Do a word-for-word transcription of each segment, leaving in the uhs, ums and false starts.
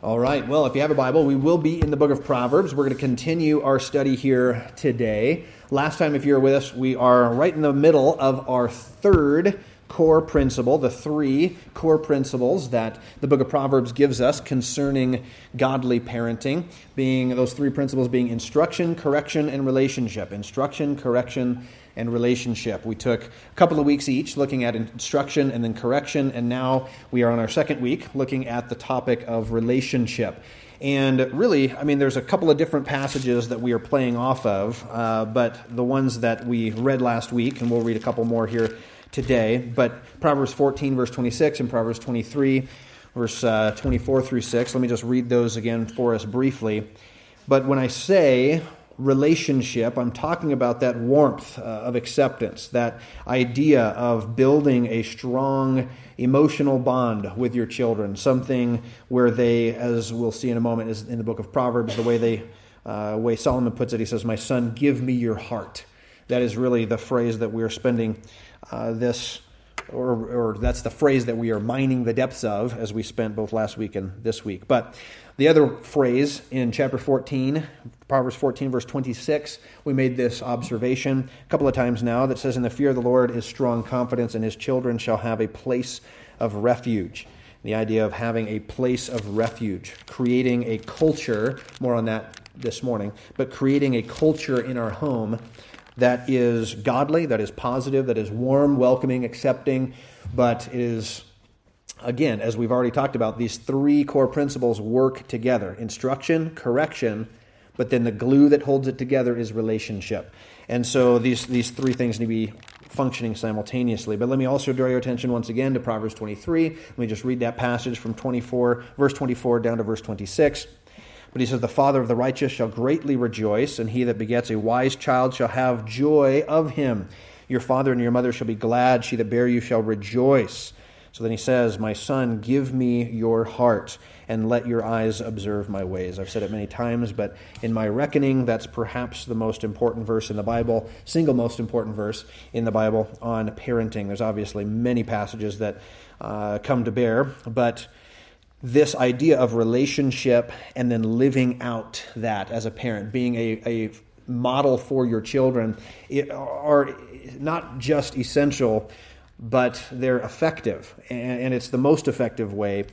All right, well, if you have a Bible, we will be in the book of Proverbs. We're going to continue our study here today. Last time, if you were with us, we are right in the middle of our third core principle, the three core principles that the book of Proverbs gives us concerning godly parenting, being those three principles being instruction, correction, and relationship. Instruction, correction, and relationship. We took a couple of weeks each looking at instruction and then correction, and now we are on our second week looking at the topic of relationship. And really, I mean, there's a couple of different passages that we are playing off of, uh, but the ones that we read last week, and we'll read a couple more here today, but Proverbs fourteen, verse twenty-six, and Proverbs twenty-three, verse uh, twenty-four through six. Let me just read those again for us briefly. But when I say relationship, I'm talking about that warmth uh, of acceptance, that idea of building a strong emotional bond with your children, something where they, as we'll see in a moment, is in the book of Proverbs, the way they, uh, way Solomon puts it, he says, "My son, give me your heart." That is really the phrase that we are spending uh, this, or, or that's the phrase that we are mining the depths of as we spent both last week and this week. But the other phrase in chapter fourteen, Proverbs fourteen, verse twenty-six, we made this observation a couple of times now that says, "In the fear of the Lord is strong confidence, and his children shall have a place of refuge." The idea of having a place of refuge, creating a culture, more on that this morning, but creating a culture in our home that is godly, that is positive, that is warm, welcoming, accepting, but is, again, as we've already talked about, these three core principles work together. Instruction, correction, but then the glue that holds it together is relationship. And so these, these three things need to be functioning simultaneously. But let me also draw your attention once again to Proverbs twenty-three. Let me just read that passage from twenty-four, verse twenty-four down to verse twenty-six. But he says, "The father of the righteous shall greatly rejoice, and he that begets a wise child shall have joy of him. Your father and your mother shall be glad, she that bare you shall rejoice." So then he says, "My son, give me your heart, and let your eyes observe my ways." I've said it many times, but in my reckoning, that's perhaps the most important verse in the Bible, single most important verse in the Bible on parenting. There's obviously many passages that uh, come to bear, but this idea of relationship and then living out that as a parent, being a, a model for your children, it are not just essential, but they're effective. And, and it's the most effective way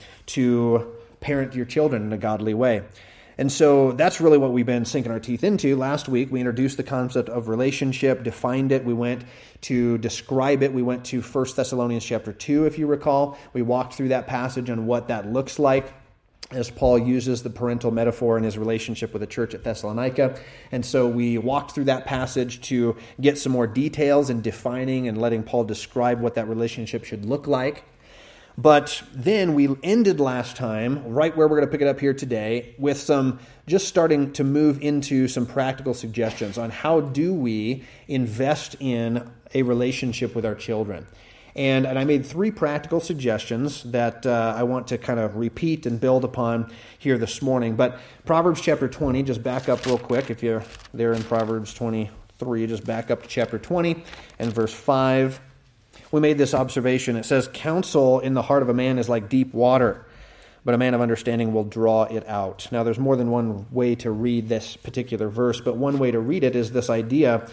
to parent your children in a godly way. And so that's really what we've been sinking our teeth into. Last week, we introduced the concept of relationship, defined it. We went to describe it. We went to First Thessalonians chapter two, if you recall. We walked through that passage and what that looks like as Paul uses the parental metaphor in his relationship with the church at Thessalonica. And so we walked through that passage to get some more details in defining and letting Paul describe what that relationship should look like. But then we ended last time, right where we're going to pick it up here today, with some just starting to move into some practical suggestions on how do we invest in a relationship with our children. And, and I made three practical suggestions that uh, I want to kind of repeat and build upon here this morning. But Proverbs chapter twenty, just back up real quick. If you're there in Proverbs twenty-three, just back up to chapter twenty and verse five. We made this observation. It says, "Counsel in the heart of a man is like deep water, but a man of understanding will draw it out." Now, there's more than one way to read this particular verse, but one way to read it is this idea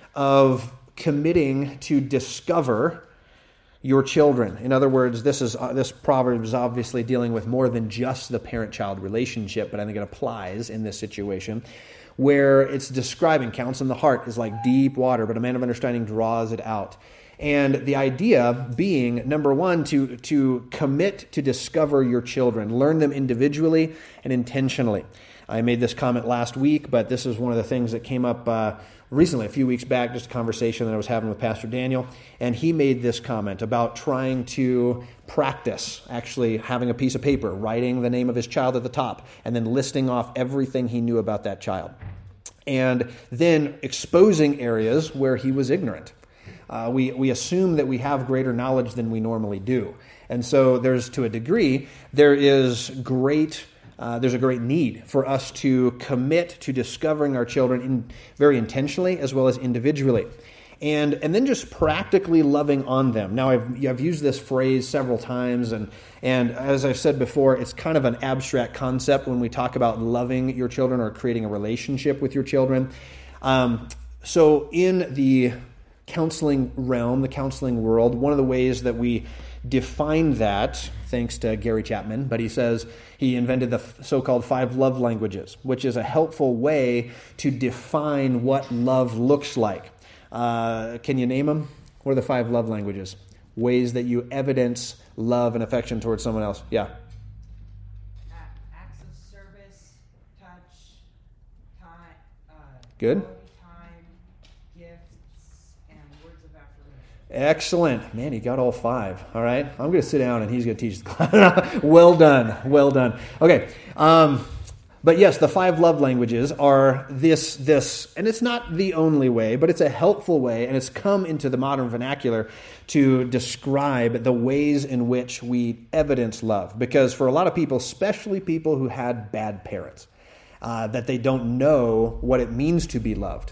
of committing to discover your children. In other words, this is uh, this proverb is obviously dealing with more than just the parent-child relationship, but I think it applies in this situation, where it's describing counsel in the heart is like deep water, but a man of understanding draws it out. And the idea being, number one, to, to commit to discover your children. Learn them individually and intentionally. I made this comment last week, but this is one of the things that came up uh, recently, a few weeks back, just a conversation that I was having with Pastor Daniel. And he made this comment about trying to practice, actually having a piece of paper, writing the name of his child at the top, and then listing off everything he knew about that child. And then exposing areas where he was ignorant. Uh, we, we assume that we have greater knowledge than we normally do. And so there's, to a degree, there is great, uh, there's a great need for us to commit to discovering our children in, very intentionally as well as individually. and and then just practically loving on them. Now, I've, I've used this phrase several times, and, and as I've said before, it's kind of an abstract concept when we talk about loving your children or creating a relationship with your children. Um, so in the counseling realm, the counseling world, one of the ways that we define that, thanks to Gary Chapman, but he says he invented the so-called five love languages, which is a helpful way to define what love looks like. Uh, can you name them? What are the five love languages? Ways that you evidence love and affection towards someone else. Yeah. Acts of service, touch, time, uh, good. Time, gifts, and words of affirmation. Excellent. Man, he got all five. All right. I'm going to sit down and he's going to teach the class. Well done. Well done. Okay. Um, but yes, the five love languages are this, this, and it's not the only way, but it's a helpful way, and it's come into the modern vernacular to describe the ways in which we evidence love. Because for a lot of people, especially people who had bad parents, uh, that they don't know what it means to be loved,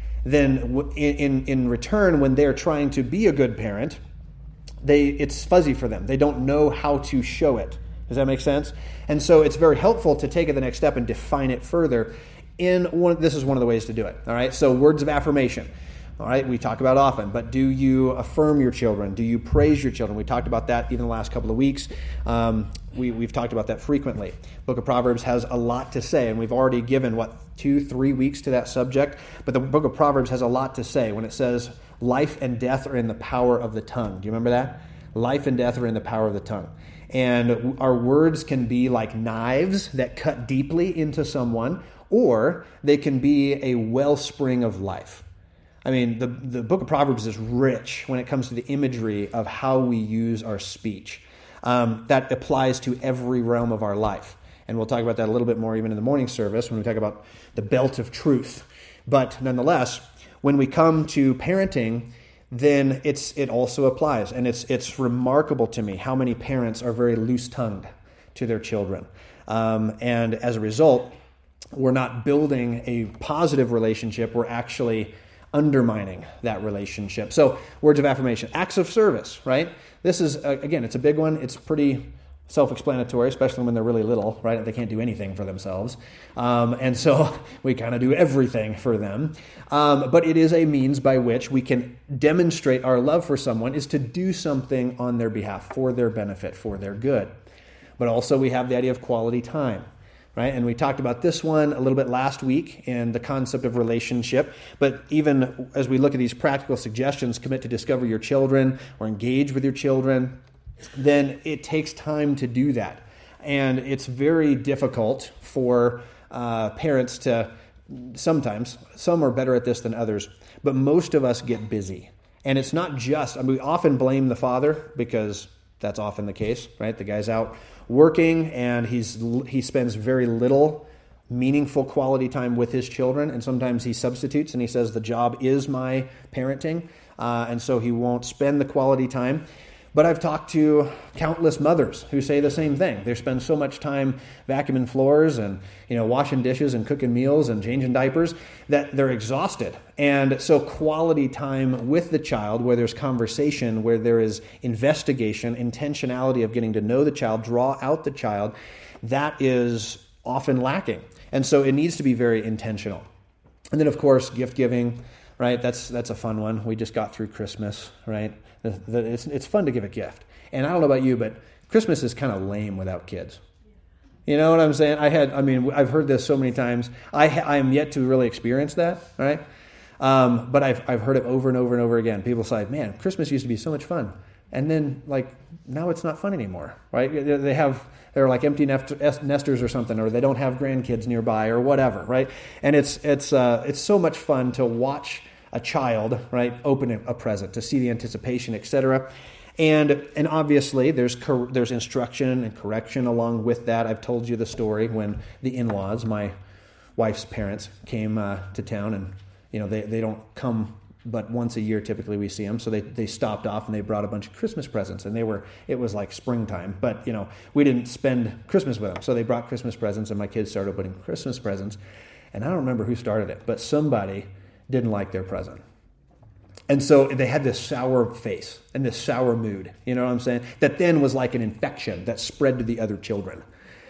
then in, in return, when they're trying to be a good parent, they it's fuzzy for them. They don't know how to show it. Does that make sense? And so it's very helpful to take it the next step and define it further. In one, this is one of the ways to do it. All right. So words of affirmation. All right. We talk about often, but do you affirm your children? Do you praise your children? We talked about that even the last couple of weeks. Um, we, we've talked about that frequently. Book of Proverbs has a lot to say, and we've already given, what, two, three weeks to that subject. But the book of Proverbs has a lot to say when it says life and death are in the power of the tongue. Do you remember that? Life and death are in the power of the tongue. And our words can be like knives that cut deeply into someone, or they can be a wellspring of life. I mean, the, the book of Proverbs is rich when it comes to the imagery of how we use our speech. Um, that applies to every realm of our life. And we'll talk about that a little bit more even in the morning service when we talk about the belt of truth. But nonetheless, when we come to parenting, then it's it also applies. And it's it's remarkable to me how many parents are very loose-tongued to their children. Um, and as a result, we're not building a positive relationship. We're actually undermining that relationship. So words of affirmation, acts of service, right? This is, uh, again, it's a big one. It's pretty self-explanatory, especially when they're really little, right? They can't do anything for themselves. Um, and so we kind of do everything for them. Um, but it is a means by which we can demonstrate our love for someone is to do something on their behalf, for their benefit, for their good. But also we have the idea of quality time, right? And we talked about this one a little bit last week in the concept of relationship. But even as we look at these practical suggestions, commit to discover your children or engage with your children, then it takes time to do that. And it's very difficult for uh, parents to, sometimes, some are better at this than others, but most of us get busy. And it's not just, I mean, we often blame the father because that's often the case, right? The guy's out working and he's he spends very little meaningful quality time with his children, and sometimes he substitutes and he says the job is my parenting, uh, and so he won't spend the quality time. But I've talked to countless mothers who say the same thing. They spend so much time vacuuming floors and, you know, washing dishes and cooking meals and changing diapers that they're exhausted. And so quality time with the child, where there's conversation, where there is investigation, intentionality of getting to know the child, draw out the child, that is often lacking. And so it needs to be very intentional. And then, of course, gift giving, right? That's that's a fun one. We just got through Christmas, right? The, the, it's it's fun to give a gift. And I don't know about you, but Christmas is kind of lame without kids. You know what I'm saying? I had, I mean, I've heard this so many times. I ha- I am yet to really experience that, right? Um, but I've I've heard it over and over and over again. People say, "Man, Christmas used to be so much fun," and then like now it's not fun anymore, right? They have they're like empty nesters or something, or they don't have grandkids nearby or whatever, right? And it's it's uh, it's so much fun to watch a child, right, open a present, to see the anticipation, et cetera. And and obviously there's cor- there's instruction and correction along with that. I've told you the story when the in-laws, my wife's parents, came uh, to town, and you know they, they don't come but once a year typically we see them. So they, they stopped off and they brought a bunch of Christmas presents, and they were it was like springtime, but you know we didn't spend Christmas with them. So they brought Christmas presents, and my kids started opening Christmas presents, and I don't remember who started it, but somebody didn't like their present. And so they had this sour face and this sour mood, you know what I'm saying? That then was like an infection that spread to the other children.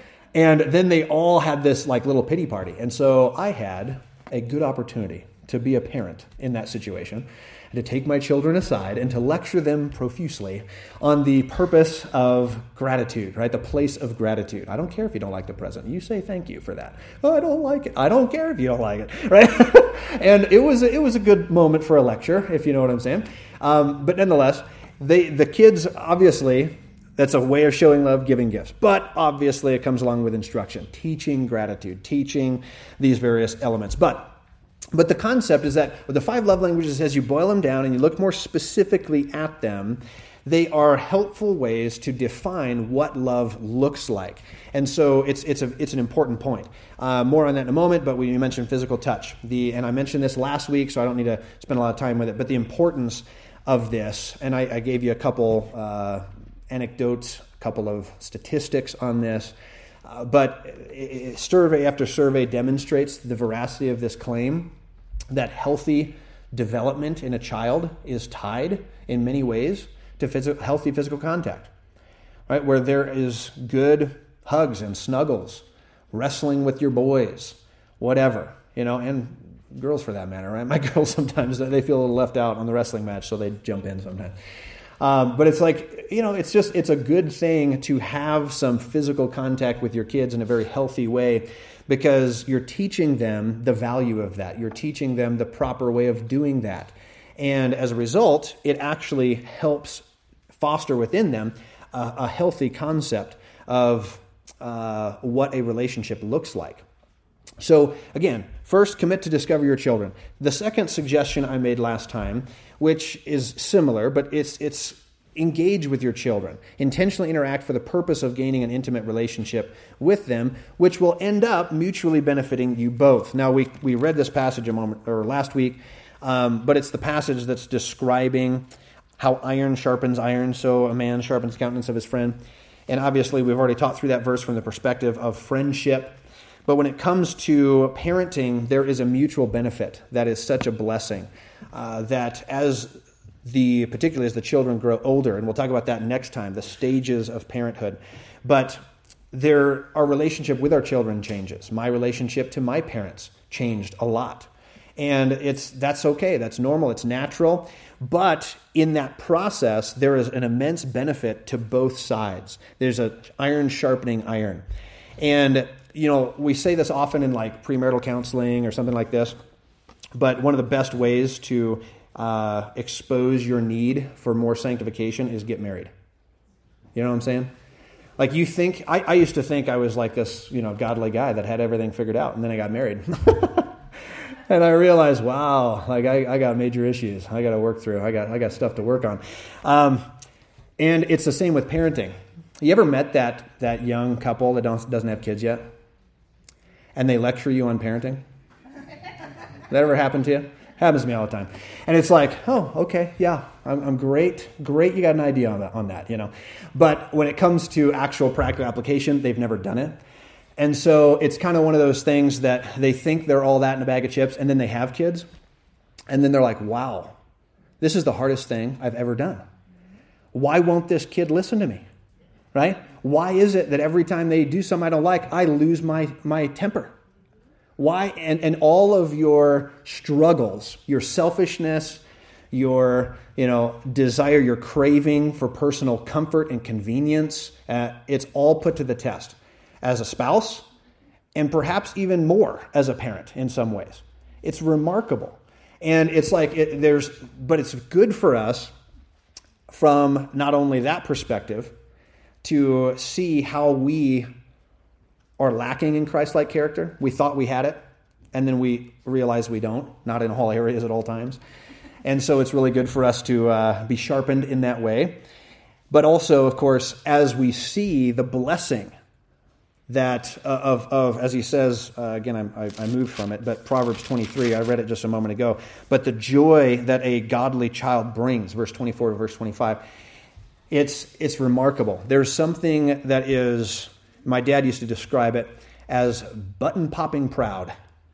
And then they all had this like little pity party. And so I had a good opportunity to be a parent in that situation, to take my children aside and to lecture them profusely on the purpose of gratitude, right? The place of gratitude. I don't care if you don't like the present. You say thank you for that. Oh, I don't like it. I don't care if you don't like it, right? And it was a, it was a good moment for a lecture, if you know what I'm saying. Um, but nonetheless, they the kids, obviously, that's a way of showing love, giving gifts. But obviously, it comes along with instruction, teaching gratitude, teaching these various elements. But But the concept is that with the five love languages, as you boil them down and you look more specifically at them, they are helpful ways to define what love looks like. And so it's it's a it's an important point. Uh, more on that in a moment, but we mentioned physical touch. The and I mentioned this last week, so I don't need to spend a lot of time with it, but the importance of this, and I, I gave you a couple uh, anecdotes, a couple of statistics on this. Uh, but it, survey after survey demonstrates the veracity of this claim that healthy development in a child is tied in many ways to phys- healthy physical contact, right? Where there is good hugs and snuggles, wrestling with your boys, whatever, you know, and girls for that matter, right? My girls sometimes, they feel a little left out on the wrestling match, so they jump in sometimes. Um, but it's like, you know, it's just, it's a good thing to have some physical contact with your kids in a very healthy way, because you're teaching them the value of that. You're teaching them the proper way of doing that. And as a result, it actually helps foster within them a, a healthy concept of uh, what a relationship looks like. So again, first, commit to discover your children. The second suggestion I made last time, which is similar, but it's it's engage with your children. Intentionally interact for the purpose of gaining an intimate relationship with them, which will end up mutually benefiting you both. Now, we we read this passage a moment or last week, um, but it's the passage that's describing how iron sharpens iron, so a man sharpens the countenance of his friend. And obviously, we've already taught through that verse from the perspective of friendship. But when it comes to parenting, there is a mutual benefit that is such a blessing uh, that as the, particularly as the children grow older, and we'll talk about that next time, the stages of parenthood, but there, our relationship with our children changes. My relationship to my parents changed a lot. And it's that's okay, that's normal, it's natural. But in that process, there is an immense benefit to both sides. There's an iron sharpening iron. And you know, we say this often in like premarital counseling or something like this, but one of the best ways to uh, expose your need for more sanctification is get married. You know what I'm saying? Like you think, I, I used to think I was like this, you know, godly guy that had everything figured out, and then I got married. And I realized, wow, like I, I got major issues I got to work through. I got I got stuff to work on. Um, and it's the same with parenting. You ever met that that young couple that don't, doesn't have kids yet? And they lecture you on parenting? That ever happened to you? Happens to me all the time. And it's like, oh, okay, yeah, I'm, I'm great. Great, you got an idea on that, on that, you know. But when it comes to actual practical application, they've never done it. And so it's kind of one of those things that they think they're all that in a bag of chips, and then they have kids. And then they're like, wow, this is the hardest thing I've ever done. Why won't this kid listen to me? Right? Why is it that every time they do something I don't like, I lose my, my temper? Why? And, and all of your struggles, your selfishness, your you know desire, your craving for personal comfort and convenience, uh, it's all put to the test as a spouse, and perhaps even more as a parent in some ways. It's remarkable. And it's like it, there's, but it's good for us from not only that perspective, to see how we are lacking in Christ-like character. We thought we had it, and then we realize we don't, not in all areas at all times. And so it's really good for us to uh, be sharpened in that way. But also, of course, as we see the blessing that uh, of, of, as he says, uh, again, I, I moved from it, but Proverbs twenty-three, I read it just a moment ago, but the joy that a godly child brings, verse twenty-four to verse twenty-five, It's it's remarkable. There's something that is, my dad used to describe it as button-popping proud.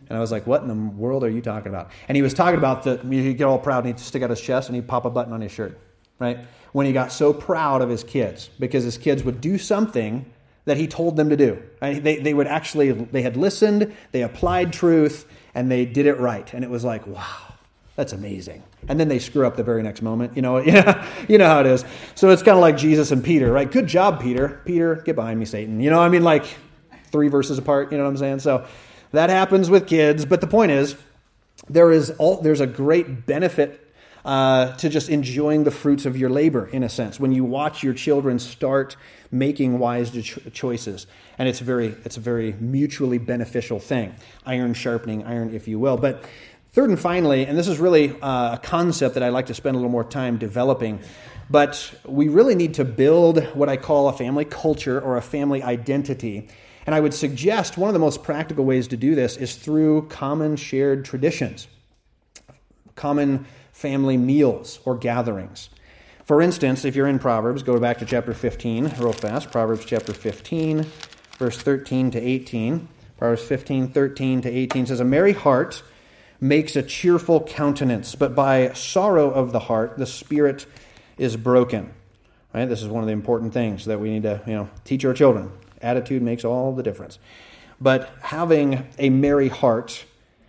And I was like, what in the world are you talking about? And he was talking about the, he'd get all proud and he'd stick out his chest and he'd pop a button on his shirt, right? When he got so proud of his kids, because his kids would do something that he told them to do. Right? They, they would actually, they had listened, they applied truth, and they did it right. And it was like, wow, that's amazing. And then they screw up the very next moment. You know, yeah, you know how it is. So it's kind of like Jesus and Peter, right? Good job, Peter. Peter, get behind me, Satan. You know, I mean, like three verses apart, you know what I'm saying? So that happens with kids. But the point is, there is all, there's a great benefit uh, to just enjoying the fruits of your labor, in a sense, when you watch your children start making wise cho- choices. And it's very, it's a very mutually beneficial thing. Iron sharpening iron, if you will. But third and finally, and this is really uh, a concept that I'd like to spend a little more time developing, but we really need to build what I call a family culture or a family identity. And I would suggest one of the most practical ways to do this is through common shared traditions, common family meals or gatherings. For instance, if you're in Proverbs, go back to chapter fifteen real fast. Proverbs chapter fifteen, verse thirteen to eighteen. Proverbs fifteen, thirteen to eighteen says, a merry heart makes a cheerful countenance, but by sorrow of the heart, the spirit is broken. Right? This is one of the important things that we need to, you know, teach our children. Attitude makes all the difference. But having a merry heart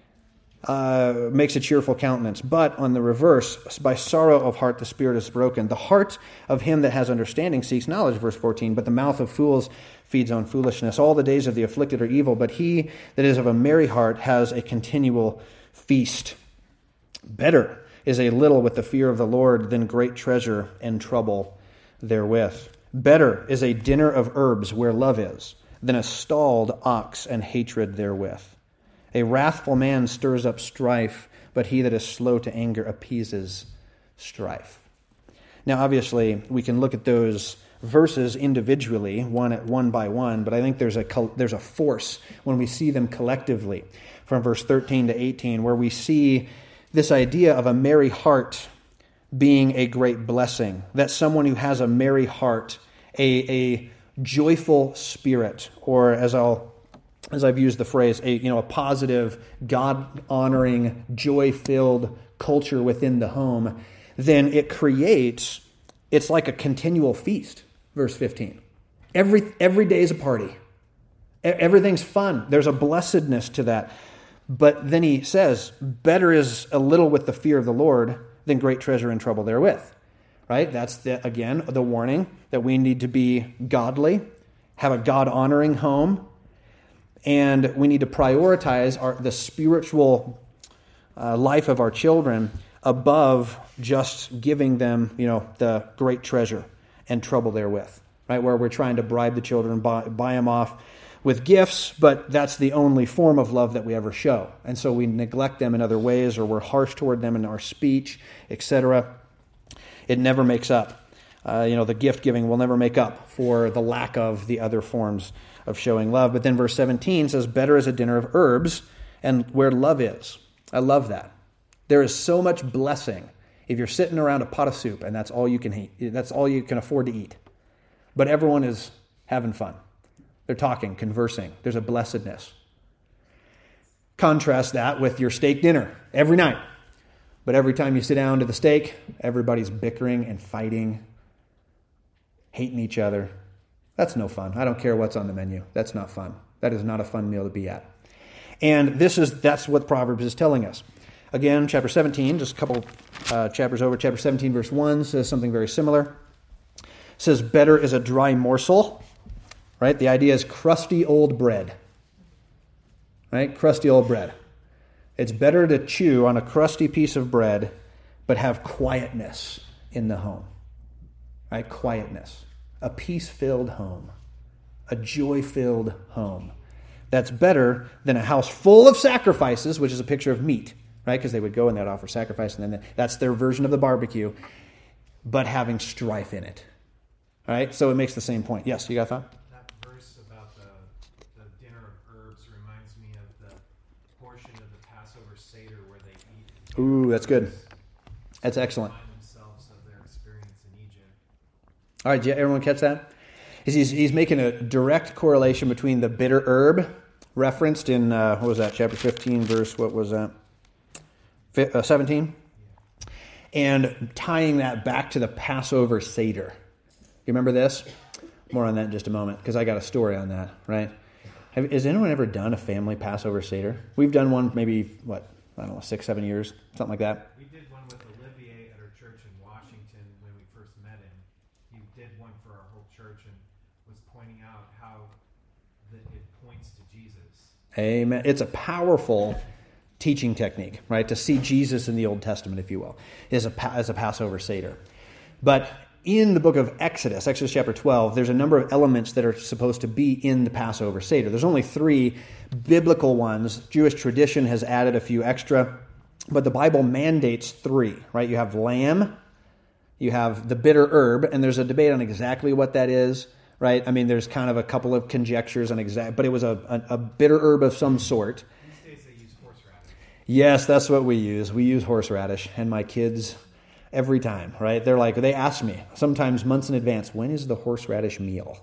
uh, makes a cheerful countenance. But on the reverse, by sorrow of heart, the spirit is broken. The heart of him that has understanding seeks knowledge, verse fourteen, but the mouth of fools feeds on foolishness. All the days of the afflicted are evil, but he that is of a merry heart has a continual feast. Better is a little with the fear of the Lord than great treasure and trouble therewith. Better is a dinner of herbs where love is than a stalled ox and hatred therewith. A wrathful man stirs up strife, but he that is slow to anger appeases strife. Now, obviously, we can look at those verses individually, one at one by one, but I think there's a there's a force when we see them collectively. From verse thirteen to eighteen, where we see this idea of a merry heart being a great blessing, that someone who has a merry heart, a, a joyful spirit, or as I'll as I've used the phrase, a you know a positive, God-honoring, joy-filled culture within the home, then it creates, it's like a continual feast. Verse fifteen. Every every day is a party. Everything's fun. There's a blessedness to that. But then he says, better is a little with the fear of the Lord than great treasure and trouble therewith. Right? That's, the, again, the warning that we need to be godly, have a God-honoring home, and we need to prioritize our, the spiritual uh, life of our children above just giving them, you know, the great treasure and trouble therewith. Right? Where we're trying to bribe the children, buy, buy them off with gifts, but that's the only form of love that we ever show. And so we neglect them in other ways, or we're harsh toward them in our speech, et cetera. It never makes up. Uh, you know, the gift giving will never make up for the lack of the other forms of showing love. But then verse seventeen says, better is a dinner of herbs and where love is. I love that. There is so much blessing if you're sitting around a pot of soup and that's all you can eat. That's all you can afford to eat. But everyone is having fun. They're talking, conversing. There's a blessedness. Contrast that with your steak dinner every night. But every time you sit down to the steak, everybody's bickering and fighting, hating each other. That's no fun. I don't care what's on the menu. That's not fun. That is not a fun meal to be at. And this is that's what Proverbs is telling us. Again, chapter seventeen, just a couple uh, chapters over, chapter seventeen, verse one says something very similar. It says, better is a dry morsel. Right? The idea is crusty old bread. Right? Crusty old bread. It's better to chew on a crusty piece of bread, but have quietness in the home. Right? Quietness. A peace-filled home. A joy-filled home. That's better than a house full of sacrifices, which is a picture of meat. Right? Because they would go and they'd offer sacrifice, and then that's their version of the barbecue, but having strife in it. All right? So it makes the same point. Yes, you got a thought? Ooh, that's good. That's excellent. All right, did everyone catch that? He's, he's making a direct correlation between the bitter herb, referenced in, uh, what was that, chapter fifteen, verse, what was that, Fi- uh, seventeen? And tying that back to the Passover Seder. You remember this? More on that in just a moment, because I got a story on that, right? Have, has anyone ever done a family Passover Seder? We've done one maybe, what, I don't know, six, seven years, something like that. We did one with Olivier at our church in Washington when we first met him. He did one for our whole church and was pointing out how that it points to Jesus. Amen. It's a powerful teaching technique, right? To see Jesus in the Old Testament, if you will, is a, as a Passover Seder. But in the book of Exodus, Exodus chapter twelve, there's a number of elements that are supposed to be in the Passover Seder. There's only three biblical ones. Jewish tradition has added a few extra, but the Bible mandates three, right? You have lamb, you have the bitter herb, and there's a debate on exactly what that is, right? I mean, there's kind of a couple of conjectures on exact, but it was a, a, a bitter herb of some sort. These days they use horseradish. Yes, that's what we use. We use horseradish, and my kids, every time, right? They're like, they ask me, sometimes months in advance, when is the horseradish meal?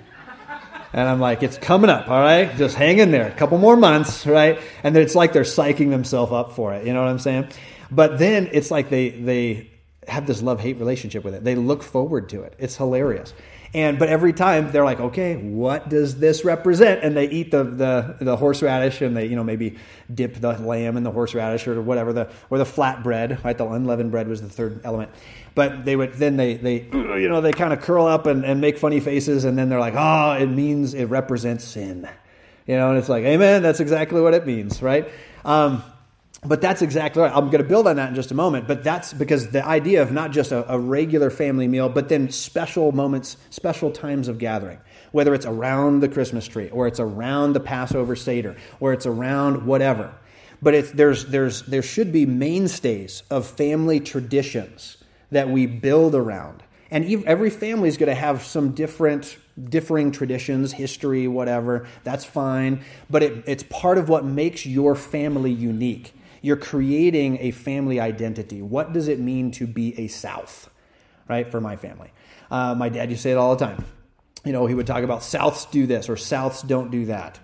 And I'm like, it's coming up, all right? Just hang in there. A couple more months, right? And it's like they're psyching themselves up for it. You know what I'm saying? But then it's like they they have this love-hate relationship with it. They look forward to it. It's hilarious. And but every time they're like, okay, what does this represent? And they eat the the, the horseradish, and they, you know, maybe dip the lamb in the horseradish or whatever, the or the flatbread, right? The unleavened bread was the third element. But they would then they they you know they kind of curl up and, and make funny faces, and then they're like, oh, it means it represents sin, you know. And it's like, amen, that's exactly what it means, right? Um, But that's exactly right. I'm going to build on that in just a moment. But that's because the idea of not just a, a regular family meal, but then special moments, special times of gathering, whether it's around the Christmas tree or it's around the Passover Seder or it's around whatever. But it's, there's, there's, there should be mainstays of family traditions that we build around. And every family is going to have some different, differing traditions, history, whatever. That's fine. But it, it's part of what makes your family unique. You're creating a family identity. What does it mean to be a South, right, for my family? Uh, my dad used to say it all the time. You know, he would talk about Souths do this or Souths don't do that.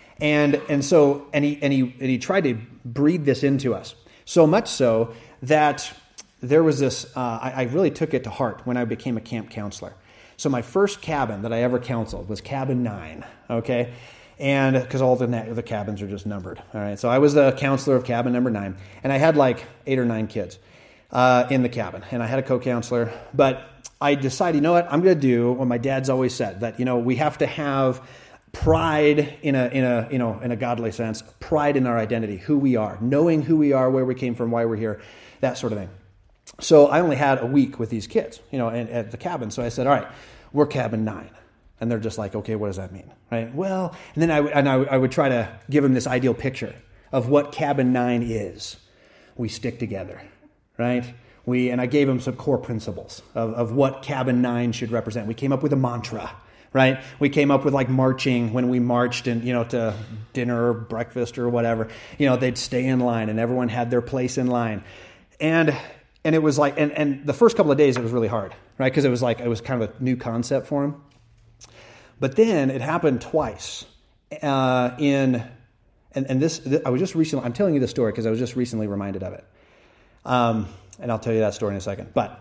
And and so, and he, and he, and he tried to breed this into us. So much so that there was this, uh, I, I really took it to heart when I became a camp counselor. So my first cabin that I ever counseled was cabin nine, okay? And because all the the cabins are just numbered, all right. So I was the counselor of cabin number nine, and I had like eight or nine kids uh, in the cabin, and I had a co-counselor. But I decided, you know what, I'm going to do what my dad's always said, that you know we have to have pride in a in a you know in a godly sense, pride in our identity, who we are, knowing who we are, where we came from, why we're here, that sort of thing. So I only had a week with these kids, you know, in, at the cabin. So I said, all right, we're cabin nine. And they're just like, okay, what does that mean? Right? Well, and then I, and I, I would try to give them this ideal picture of what cabin nine is. We stick together, right? We and I gave them some core principles of, of what cabin nine should represent. We came up with a mantra, right? We came up with like marching when we marched and, you know, to dinner or breakfast or whatever. You know, they'd stay in line and everyone had their place in line. And and it was like, and, and the first couple of days it was really hard, right? Because it was like, it was kind of a new concept for them. But then it happened twice uh, in, and, and this, th- I was just recently, I'm telling you the story because I was just recently reminded of it. Um, and I'll tell you that story in a second. But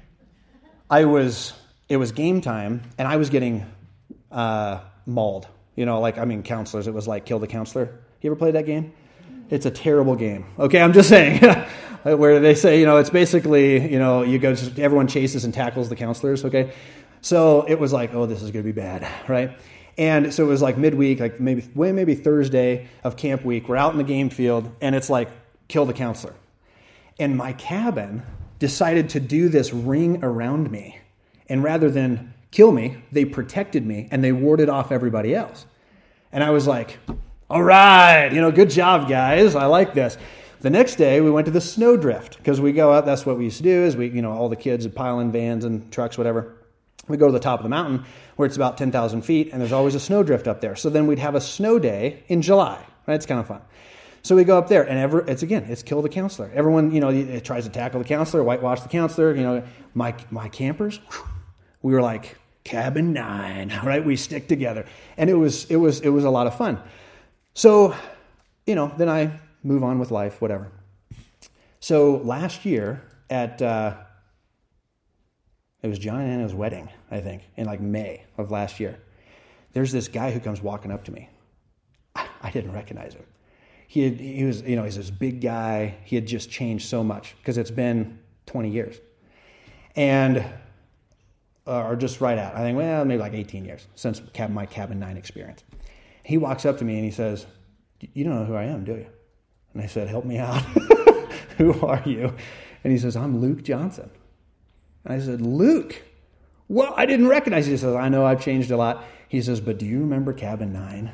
I was, it was game time and I was getting uh, mauled. You know, like, I mean, counselors, it was like Kill the Counselor. You ever played that game? It's a terrible game. Okay, I'm just saying. Where they say, you know, it's basically, you know, you go, just, everyone chases and tackles the counselors, okay? So it was like, oh, this is going to be bad, right? And so it was like midweek, like maybe maybe Thursday of camp week. We're out in the game field, and it's like, kill the counselor. And my cabin decided to do this ring around me. And rather than kill me, they protected me, and they warded off everybody else. And I was like, all right, you know, good job, guys. I like this. The next day, we went to the snowdrift, because we go out, that's what we used to do, is we, you know, all the kids would pile in vans and trucks, whatever. We go to the top of the mountain where it's about ten thousand feet, and there's always a snowdrift up there. So then we'd have a snow day in July, right? It's kind of fun. So we go up there, and ever, it's again, it's kill the counselor. Everyone, you know, it tries to tackle the counselor, whitewash the counselor. You know, my my campers, whew, we were like cabin nine, right? We stick together, and it was it was it was a lot of fun. So, you know, then I move on with life, whatever. So last year at, uh, it was John and Anna's wedding, I think, in like May of last year. There's this guy who comes walking up to me. I didn't recognize him. He had, he was, you know, he's this big guy. He had just changed so much because it's been twenty years. And, uh, or just right out. I think, well, maybe like eighteen years since my Cabin nine experience. He walks up to me and he says, you don't know who I am, do you? And I said, help me out. Who are you? And he says, I'm Luke Johnson. And I said, Luke? Well, I didn't recognize you. He says, I know I've changed a lot. He says, but do you remember Cabin nine?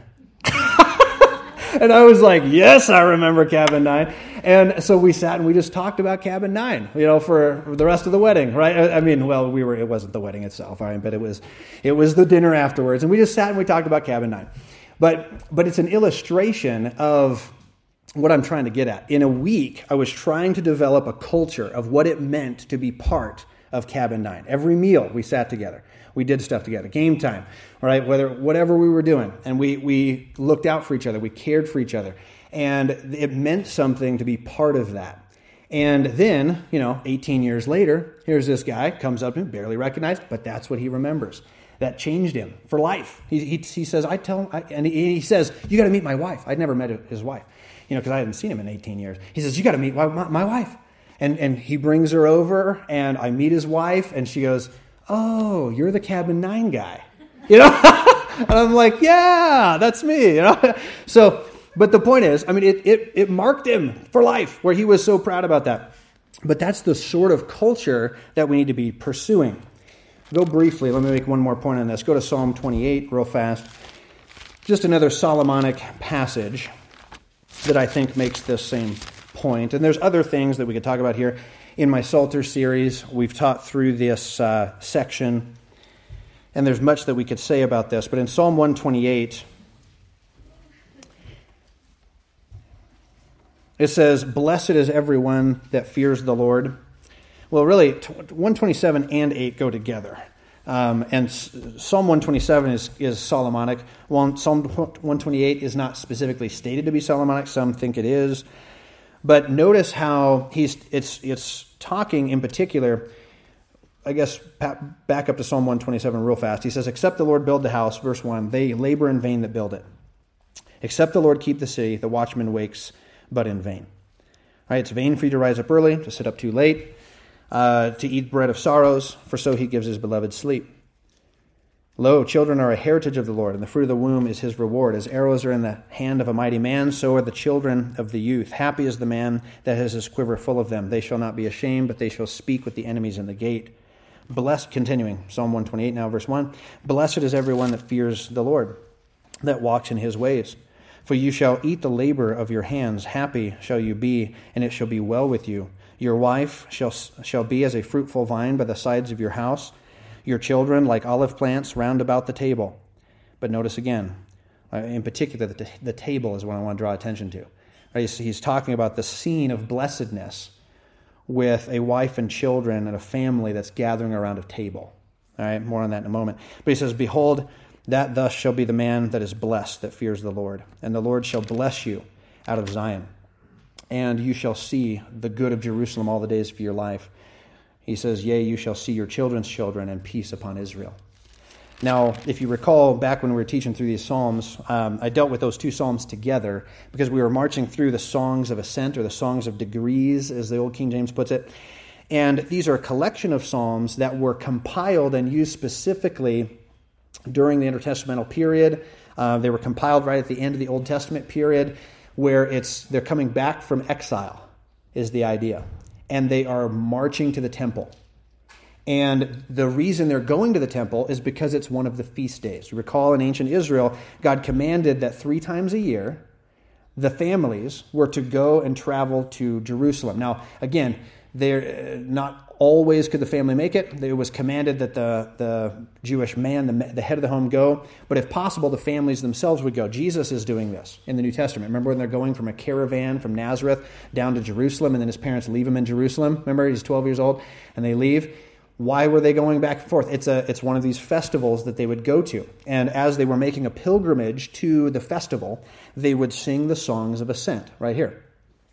And I was like, yes, I remember Cabin nine. And so we sat and we just talked about Cabin nine, you know, for the rest of the wedding, right? I mean, well, we were, it wasn't the wedding itself, right? But it was, it was the dinner afterwards. And we just sat and we talked about Cabin nine. But, but it's an illustration of what I'm trying to get at. In a week, I was trying to develop a culture of what it meant to be part of Cabin nine. Every meal, we sat together. We did stuff together. Game time, right? Whether whatever we were doing. And we, we looked out for each other. We cared for each other. And it meant something to be part of that. And then, you know, eighteen years later, here's this guy, comes up to him, barely recognized, but that's what he remembers. That changed him for life. He, he, he says, I tell him, I, and he, he says, you got to meet my wife. I'd never met his wife, you know, because I hadn't seen him in eighteen years. He says, you got to meet my, my wife. And, and he brings her over, and I meet his wife, and she goes, oh, you're the Cabin nine guy. You know? And I'm like, yeah, that's me. You know? So, but the point is, I mean, it, it, it marked him for life, where he was so proud about that. But that's the sort of culture that we need to be pursuing. Go briefly, let me make one more point on this. Go to Psalm twenty-eight real fast. Just another Solomonic passage that I think makes this same point. And there's other things that we could talk about here. In my Psalter series, we've taught through this uh, section, and there's much that we could say about this. But in Psalm one twenty-eight, it says, blessed is everyone that fears the Lord. Well, really, one twenty-seven and eight go together. Um, and Psalm one twenty-seven is, is Solomonic. Well, Psalm one twenty-eight is not specifically stated to be Solomonic. Some think it is. But notice how he's it's it's talking in particular, I guess, back up to Psalm one twenty-seven real fast. He says, except the Lord build the house, verse one, they labor in vain that build it. Except the Lord keep the city, the watchman wakes, but in vain. Right? It's vain for you to rise up early, to sit up too late, uh, to eat bread of sorrows, for so he gives his beloved sleep. Lo, children are a heritage of the Lord, and the fruit of the womb is his reward. As arrows are in the hand of a mighty man, so are the children of the youth. Happy is the man that has his quiver full of them. They shall not be ashamed, but they shall speak with the enemies in the gate. Blessed, continuing, Psalm one twenty-eight now, verse one. Blessed is everyone that fears the Lord, that walks in his ways. For you shall eat the labor of your hands. Happy shall you be, and it shall be well with you. Your wife shall, shall be as a fruitful vine by the sides of your house, your children like olive plants round about the table. But notice again, uh, in particular, the, the table is what I want to draw attention to. Right? He's, he's talking about the scene of blessedness with a wife and children and a family that's gathering around a table. All right, more on that in a moment. But he says, behold, that thus shall be the man that is blessed that fears the Lord. And the Lord shall bless you out of Zion. And you shall see the good of Jerusalem all the days of your life. He says, yea, you shall see your children's children, and peace upon Israel. Now, if you recall, back when we were teaching through these Psalms, um, I dealt with those two Psalms together because we were marching through the songs of ascent, or the songs of degrees, as the old King James puts it. And these are a collection of Psalms that were compiled and used specifically during the intertestamental period. Uh, they were compiled right at the end of the Old Testament period, where it's they're coming back from exile, is the idea. And they are marching to the temple. And the reason they're going to the temple is because it's one of the feast days. You recall in ancient Israel, God commanded that three times a year, the families were to go and travel to Jerusalem. Now, again, they're not always could the family make it. It was commanded that the, the Jewish man, the, the head of the home, go. But if possible, the families themselves would go. Jesus is doing this in the New Testament. Remember when they're going from a caravan from Nazareth down to Jerusalem, and then his parents leave him in Jerusalem? Remember, he's twelve years old, and they leave. Why were they going back and forth? It's a it's one of these festivals that they would go to. And as they were making a pilgrimage to the festival, they would sing the songs of ascent right here.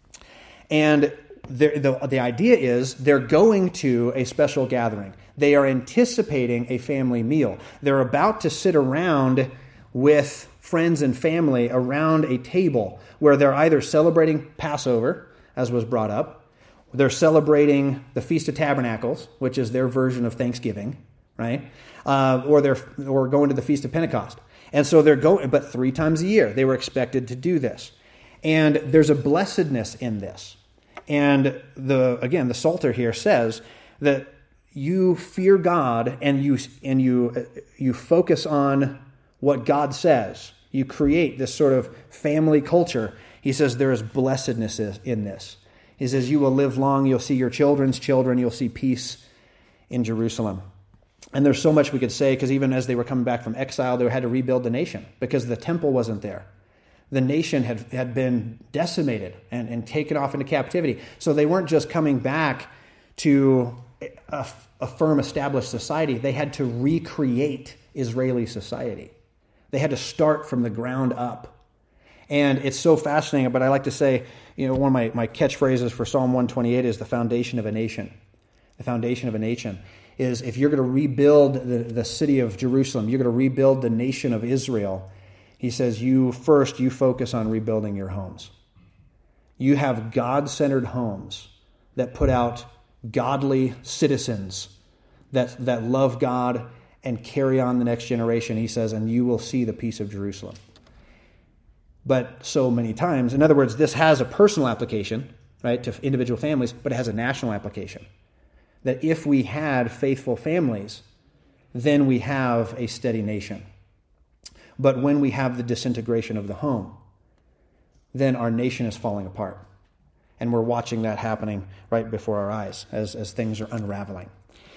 And the, the, the idea is they're going to a special gathering. They are anticipating a family meal. They're about to sit around with friends and family around a table where they're either celebrating Passover, as was brought up, they're celebrating the Feast of Tabernacles, which is their version of Thanksgiving, right? Uh, or they're or going to the Feast of Pentecost. And so they're going, but three times a year they were expected to do this. And there's a blessedness in this. And the again, the Psalter here says that you fear God and you and you you focus on what God says. You create this sort of family culture. He says there is blessedness in this. He says, you will live long, you'll see your children's children, you'll see peace in Jerusalem. And there's so much we could say, because even as they were coming back from exile, they had to rebuild the nation because the temple wasn't there. The nation had, had been decimated and, and taken off into captivity. So they weren't just coming back to a, a firm established society. They had to recreate Israeli society. They had to start from the ground up. And it's so fascinating, but I like to say, you know, one of my, my catchphrases for Psalm one twenty-eight is the foundation of a nation. The foundation of a nation is if you're going to rebuild the, the city of Jerusalem, you're going to rebuild the nation of Israel, he says, you first, you focus on rebuilding your homes. You have God-centered homes that put out godly citizens that, that love God and carry on the next generation, he says, and you will see the peace of Jerusalem. But so many times, in other words, this has a personal application, right, to individual families, but it has a national application. That if we had faithful families, then we have a steady nation. But when we have the disintegration of the home, then our nation is falling apart. And we're watching that happening right before our eyes as, as things are unraveling.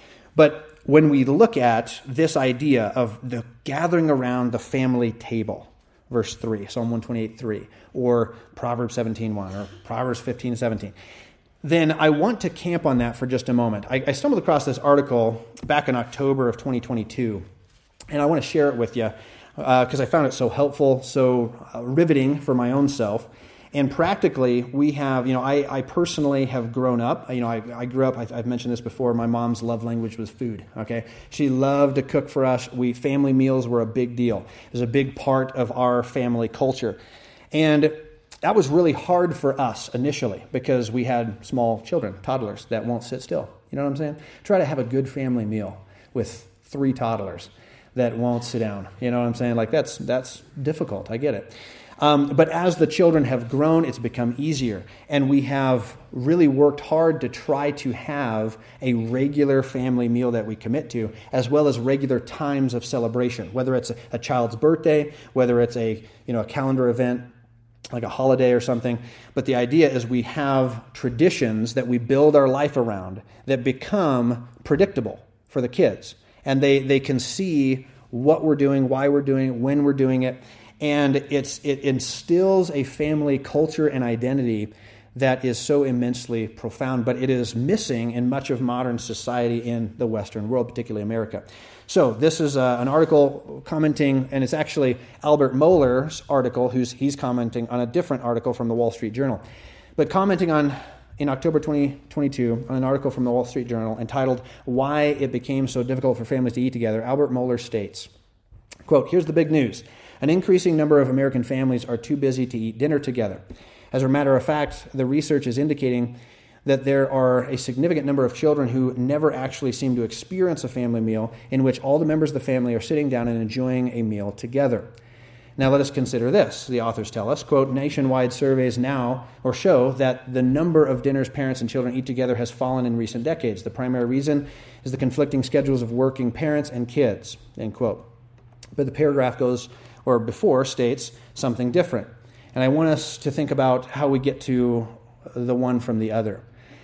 But when we look at this idea of the gathering around the family table, verse three, Psalm one twenty-eight, three, or Proverbs seventeen, one, or Proverbs fifteen, seventeen. Then I want to camp on that for just a moment. I, I stumbled across this article back in October of twenty twenty-two, and I want to share it with you because uh, I found it so helpful, so uh, riveting for my own self. And practically, we have, you know, I, I personally have grown up, you know, I, I grew up, I've, I've mentioned this before, my mom's love language was food, okay? She loved to cook for us. We family meals were a big deal. It was a big part of our family culture. And that was really hard for us initially because we had small children, toddlers, that won't sit still. You know what I'm saying? Try to have a good family meal with three toddlers that won't sit down. You know what I'm saying? Like, that's that's difficult. I get it. Um, but as the children have grown, it's become easier. And we have really worked hard to try to have a regular family meal that we commit to, as well as regular times of celebration, whether it's a, a child's birthday, whether it's a you know a calendar event, like a holiday or something. But the idea is we have traditions that we build our life around that become predictable for the kids. And they, they can see what we're doing, why we're doing it, when we're doing it. And it's it instills a family culture and identity that is so immensely profound, but it is missing in much of modern society in the Western world, particularly America. So this is uh, an article commenting, and it's actually Albert Mohler's article, who's he's commenting on a different article from the Wall Street Journal. But commenting on, in October twenty twenty-two, on an article from the Wall Street Journal entitled, "Why It Became So Difficult for Families to Eat Together," Albert Mohler states, quote, "Here's the big news. An increasing number of American families are too busy to eat dinner together. As a matter of fact, the research is indicating that there are a significant number of children who never actually seem to experience a family meal in which all the members of the family are sitting down and enjoying a meal together. Now let us consider this," the authors tell us, quote, "Nationwide surveys now or show that the number of dinners parents and children eat together has fallen in recent decades. The primary reason is the conflicting schedules of working parents and kids," end quote. But the paragraph goes, or before, states something different. And I want us to think about how we get to the one from the other.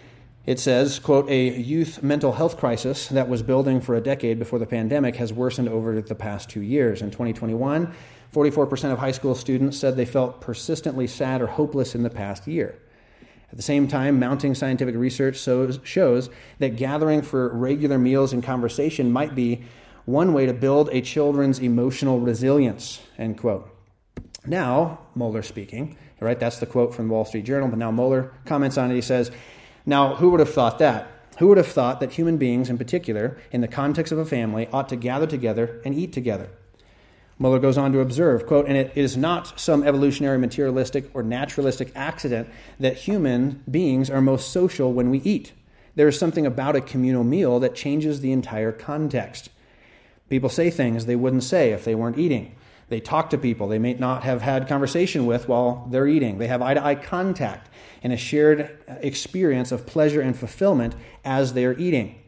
It says, quote, "A youth mental health crisis that was building for a decade before the pandemic has worsened over the past two years. In twenty twenty-one, forty-four percent of high school students said they felt persistently sad or hopeless in the past year. At the same time, mounting scientific research shows, shows that gathering for regular meals and conversation might be one way to build a children's emotional resilience, end quote. Now, Mohler speaking, right, that's the quote from the Wall Street Journal, but now Mohler comments on it. He says, now, who would have thought that? Who would have thought that human beings in particular, in the context of a family, ought to gather together and eat together? Mohler goes on to observe, quote, and it is not some evolutionary, materialistic, or naturalistic accident that human beings are most social when we eat. There is something about a communal meal that changes the entire context. People say things they wouldn't say if they weren't eating. They talk to people they may not have had conversation with while they're eating. They have eye-to-eye contact and a shared experience of pleasure and fulfillment as they're eating.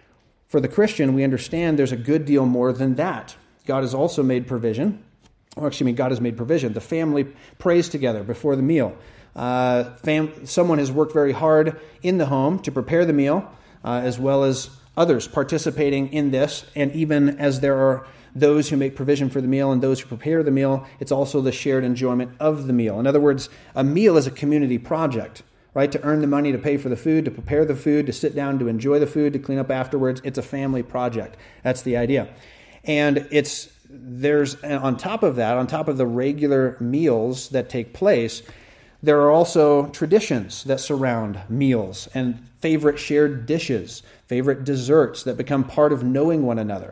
For the Christian, we understand there's a good deal more than that. God has also made provision, or excuse me, God has made provision. The family prays together before the meal. Uh, fam- someone has worked very hard in the home to prepare the meal, uh, as well as others participating in this. And even as there are those who make provision for the meal and those who prepare the meal, it's also the shared enjoyment of the meal. In other words, a meal is a community project, right? To earn the money to pay for the food, to prepare the food, to sit down, to enjoy the food, to clean up afterwards. It's a family project. That's the idea. And it's there's on top of that, on top of the regular meals that take place, there are also traditions that surround meals and favorite shared dishes, favorite desserts that become part of knowing one another.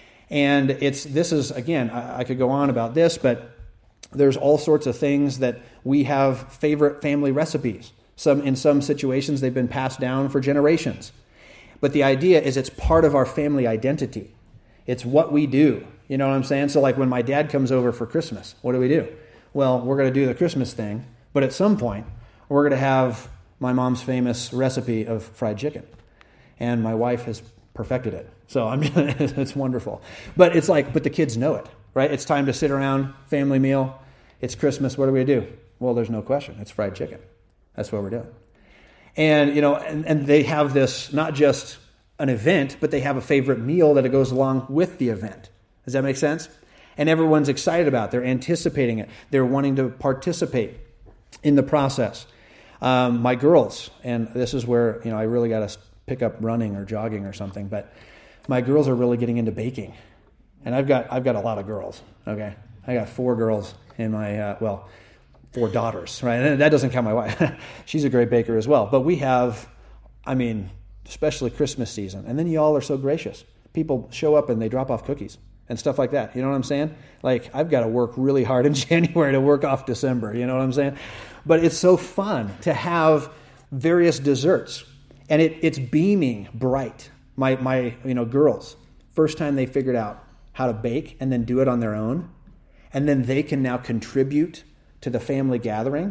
And it's this is, again, I, I could go on about this, but there's all sorts of things that we have favorite family recipes. Some in some situations, they've been passed down for generations. But the idea is it's part of our family identity. It's what we do. You know what I'm saying? So like when my dad comes over for Christmas, what do we do? Well, we're going to do the Christmas thing, but at some point, we're going to have my mom's famous recipe of fried chicken. And my wife has perfected it. So I mean, it's wonderful. But it's like, but the kids know it, right? It's time to sit around, family meal. It's Christmas. What do we do? Well, there's no question. It's fried chicken. That's what we're doing. And, you know, and, and they have this, not just an event, but they have a favorite meal that it goes along with the event. Does that make sense? And everyone's excited about it. They're anticipating it. They're wanting to participate in the process. Um, my girls, and this is where, you know, I really got to pick up running or jogging or something, but my girls are really getting into baking. And I've got I've got a lot of girls, okay? I got four girls in my, uh, well, four daughters, right? And that doesn't count my wife. She's a great baker as well. But we have, I mean, especially Christmas season. And then y'all are so gracious. People show up and they drop off cookies and stuff like that. You know what I'm saying? Like, I've got to work really hard in January to work off December. You know what I'm saying? But it's so fun to have various desserts. And it, it's beaming bright. My, my, you know, girls, first time they figured out how to bake and then do it on their own. And then they can now contribute to the family gathering.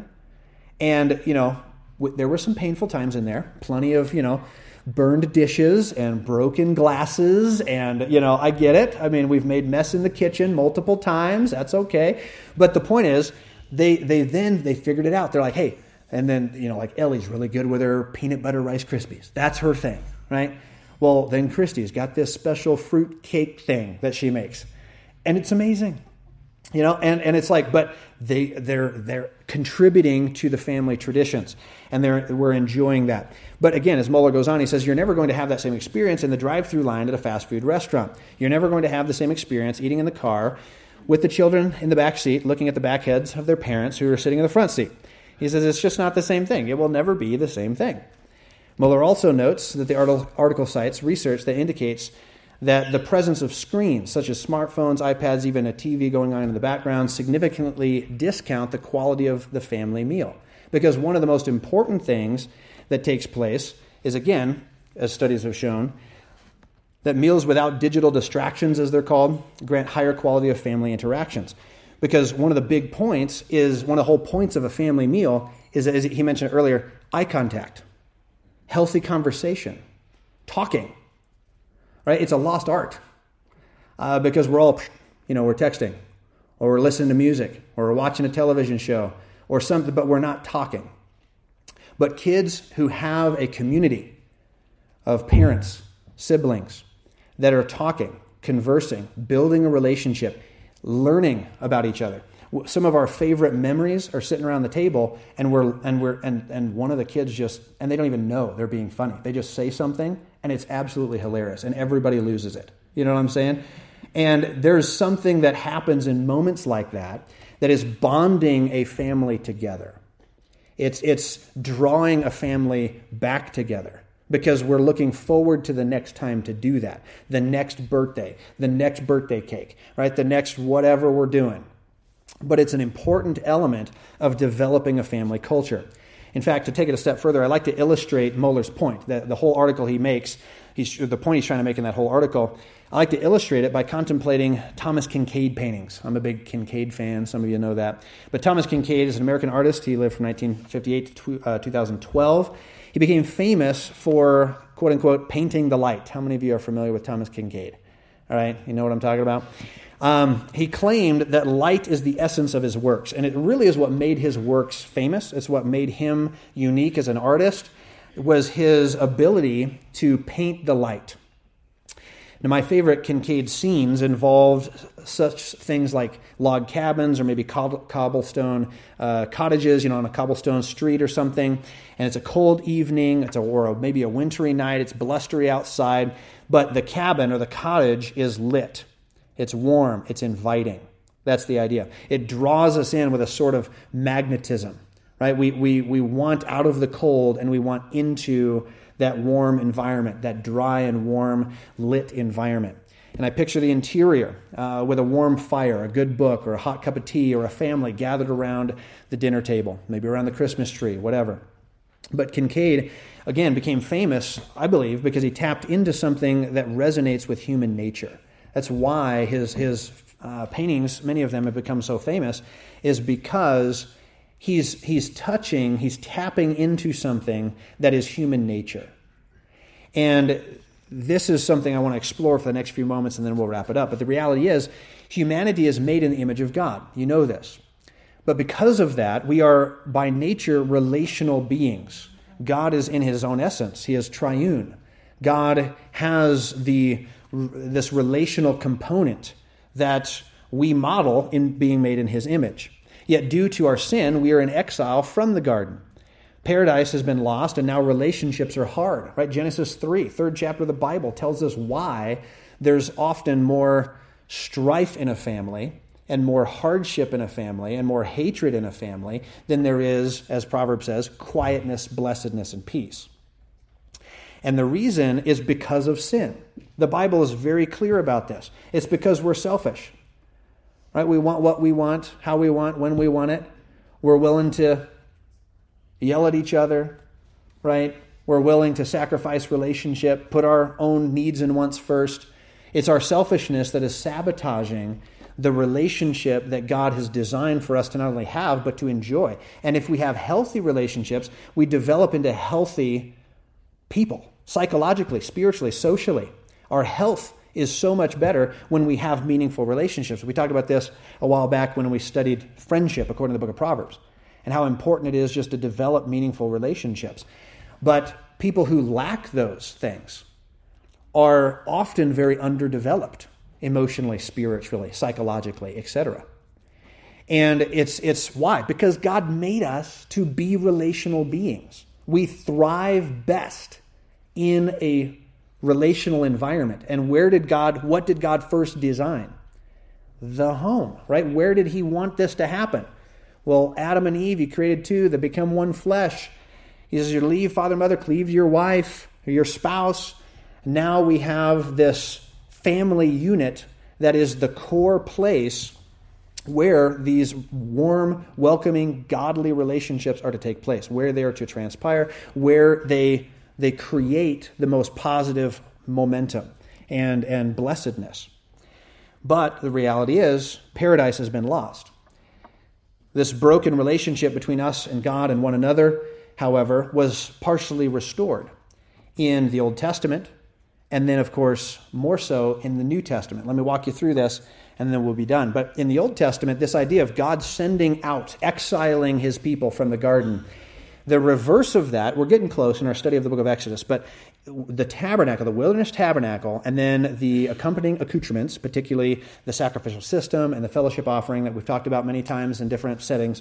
And, you know, w- there were some painful times in there. Plenty of, you know, burned dishes and broken glasses. And, you know, I get it. I mean, we've made mess in the kitchen multiple times. That's okay. But the point is, they they then, they figured it out. They're like, hey, and then, you know, like Ellie's really good with her peanut butter Rice Krispies. That's her thing, right? Well, then Christy's got this special fruit cake thing that she makes. And it's amazing. You know, and, and it's like, but they they're they're contributing to the family traditions, and they're we're enjoying that. But again, as Mohler goes on, he says you're never going to have that same experience in the drive-through line at a fast food restaurant. You're never going to have the same experience eating in the car with the children in the back seat, looking at the back heads of their parents who are sitting in the front seat. He says it's just not the same thing. It will never be the same thing. Mohler also notes that the article cites research that indicates that the presence of screens, such as smartphones, iPads, even a T V going on in the background, significantly discount the quality of the family meal. Because one of the most important things that takes place is, again, as studies have shown, that meals without digital distractions, as they're called, grant higher quality of family interactions. Because one of the big points is, one of the whole points of a family meal is, as he mentioned earlier, eye contact, healthy conversation, talking. Right? It's a lost art uh, because we're all, you know, we're texting or we're listening to music or we're watching a television show or something, but we're not talking. But kids who have a community of parents, siblings that are talking, conversing, building a relationship, learning about each other. some of our favorite memories are sitting around the table, and we're and we're and and one of the kids just, and they don't even know they're being funny. They just say something, and it's absolutely hilarious, and everybody loses it. You know what I'm saying? And there's something that happens in moments like that that is bonding a family together. It's it's drawing a family back together, because we're looking forward to the next time to do that. The next birthday, the next birthday cake, right? The next whatever we're doing. But it's an important element of developing a family culture. In fact, to take it a step further, I like to illustrate Mohler's point, the, the whole article he makes, he's, the point he's trying to make in that whole article. I like to illustrate it by contemplating Thomas Kinkade paintings. I'm a big Kinkade fan. Some of you know that. But Thomas Kinkade is an American artist. He lived from nineteen fifty-eight to uh, two thousand twelve. He became famous for, quote unquote, painting the light. How many of you are familiar with Thomas Kinkade? All right, you know what I'm talking about? Um, he claimed that light is the essence of his works, and it really is what made his works famous. It's what made him unique as an artist, was his ability to paint the light. Now, my favorite Kinkade scenes involved such things like log cabins or maybe cobblestone uh, cottages, you know, on a cobblestone street or something. And it's a cold evening, it's a, or a, maybe a wintry night, it's blustery outside, but the cabin or the cottage is lit. It's warm, it's inviting. That's the idea. It draws us in with a sort of magnetism, right? We, we, we want out of the cold and we want into that warm environment, that dry and warm lit environment. And I picture the interior uh, with a warm fire, a good book, or a hot cup of tea, or a family gathered around the dinner table, maybe around the Christmas tree, whatever. But Kinkade, again, became famous, I believe, because he tapped into something that resonates with human nature. That's why his, his uh, paintings, many of them have become so famous, is because He's he's touching, he's tapping into something that is human nature. And this is something I want to explore for the next few moments, and then we'll wrap it up. But the reality is, humanity is made in the image of God. You know this. But because of that, we are by nature relational beings. God is in his own essence. He is triune. God has the this relational component that we model in being made in his image. Yet due to our sin, we are in exile from the garden. Paradise has been lost, and now relationships are hard. Right? Genesis three, third chapter of the Bible, tells us why there's often more strife in a family and more hardship in a family and more hatred in a family than there is, as Proverbs says, quietness, blessedness, and peace. And the reason is because of sin. The Bible is very clear about this. It's because we're selfish. Right? We want what we want, how we want, when we want it. We're willing to yell at each other, right? We're willing to sacrifice relationship, put our own needs and wants first. It's our selfishness that is sabotaging the relationship that God has designed for us to not only have, but to enjoy. And if we have healthy relationships, we develop into healthy people, psychologically, spiritually, socially. Our health is so much better when we have meaningful relationships. We talked about this a while back when we studied friendship, according to the book of Proverbs, and how important it is just to develop meaningful relationships. But people who lack those things are often very underdeveloped emotionally, spiritually, psychologically, et cetera. And it's it's why? Because God made us to be relational beings. We thrive best in a relational environment. And where did God, what did God first design? The home, right? Where did he want this to happen? Well, Adam and Eve, he created two that become one flesh. He says, you leave father and mother, cleave to your wife or your spouse. Now we have this family unit that is the core place where these warm, welcoming, godly relationships are to take place, where they are to transpire, where they They create the most positive momentum and, and blessedness. But the reality is, paradise has been lost. This broken relationship between us and God and one another, however, was partially restored in the Old Testament, and then, of course, more so in the New Testament. Let me walk you through this, and then we'll be done. But in the Old Testament, this idea of God sending out, exiling his people from the garden, the reverse of that, we're getting close in our study of the book of Exodus, but the tabernacle, the wilderness tabernacle, and then the accompanying accoutrements, particularly the sacrificial system and the fellowship offering that we've talked about many times in different settings.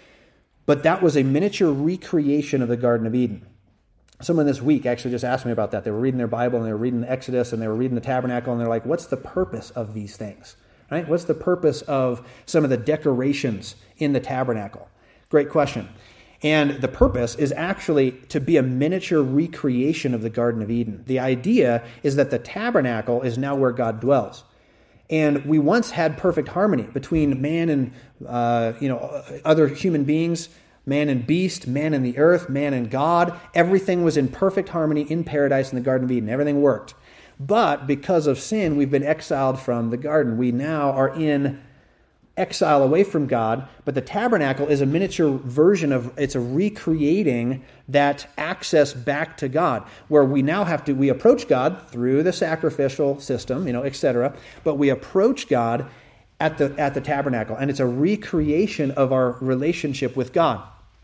But that was a miniature recreation of the Garden of Eden. Someone this week actually just asked me about that. They were reading their Bible, and they were reading Exodus, and they were reading the tabernacle, and they're like, what's the purpose of these things? Right? What's the purpose of some of the decorations in the tabernacle? Great question. And the purpose is actually to be a miniature recreation of the Garden of Eden. The idea is that the tabernacle is now where God dwells. And we once had perfect harmony between man and uh, you know other human beings, man and beast, man and the earth, man and God. Everything was in perfect harmony in paradise in the Garden of Eden. Everything worked. But because of sin, we've been exiled from the garden. We now are in exile away from God, but the tabernacle is a miniature version of, it's a recreating that access back to God, where we now have to, we approach God through the sacrificial system, you know, et cetera, but we approach God at the at the tabernacle, and it's a recreation of our relationship with God.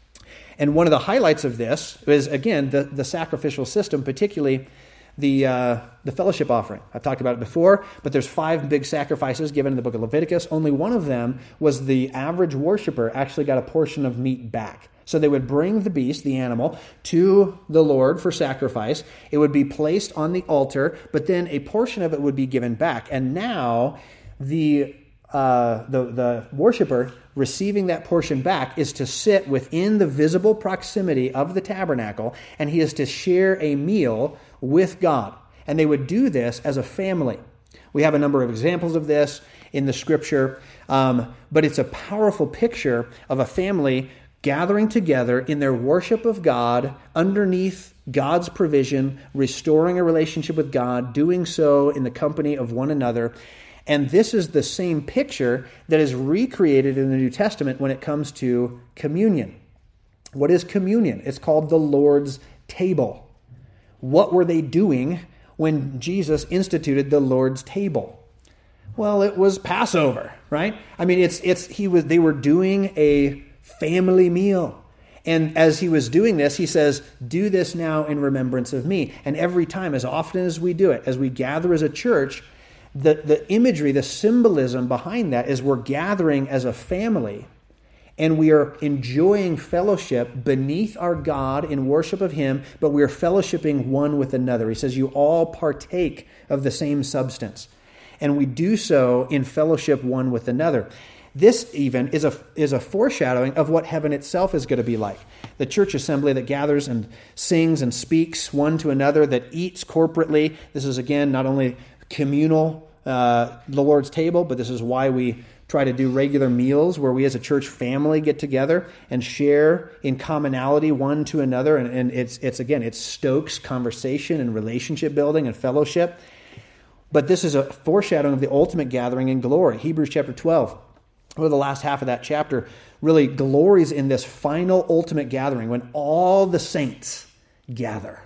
And one of the highlights of this is, again, the, the sacrificial system, particularly The uh, the fellowship offering. I've talked about it before, but there's five big sacrifices given in the book of Leviticus. Only one of them was the average worshiper actually got a portion of meat back. So they would bring the beast, the animal, to the Lord for sacrifice. It would be placed on the altar, but then a portion of it would be given back. And now the uh, the, the worshiper receiving that portion back is to sit within the visible proximity of the tabernacle, and he is to share a meal with God. And they would do this as a family. We have a number of examples of this in the scripture, um, but it's a powerful picture of a family gathering together in their worship of God underneath God's provision, restoring a relationship with God, doing so in the company of one another. And this is the same picture that is recreated in the New Testament when it comes to communion. What is communion? It's called the Lord's table. What were they doing when Jesus instituted the Lord's table? Well, it was Passover, right? I mean, it's it's he was they were doing a family meal. And as he was doing this, he says, "Do this now in remembrance of me." And every time, as often as we do it, as we gather as a church, the, the imagery, the symbolism behind that is we're gathering as a family, and we are enjoying fellowship beneath our God in worship of him, but we are fellowshipping one with another. He says, you all partake of the same substance. And we do so in fellowship one with another. This even is a, is a foreshadowing of what heaven itself is going to be like. The church assembly that gathers and sings and speaks one to another, that eats corporately. This is, again, not only communal, uh, the Lord's table, but this is why we try to do regular meals where we as a church family get together and share in commonality one to another. And, and it's, it's again, it stokes conversation and relationship building and fellowship. But this is a foreshadowing of the ultimate gathering in glory. Hebrews chapter twelve, or the last half of that chapter, really glories in this final ultimate gathering when all the saints gather.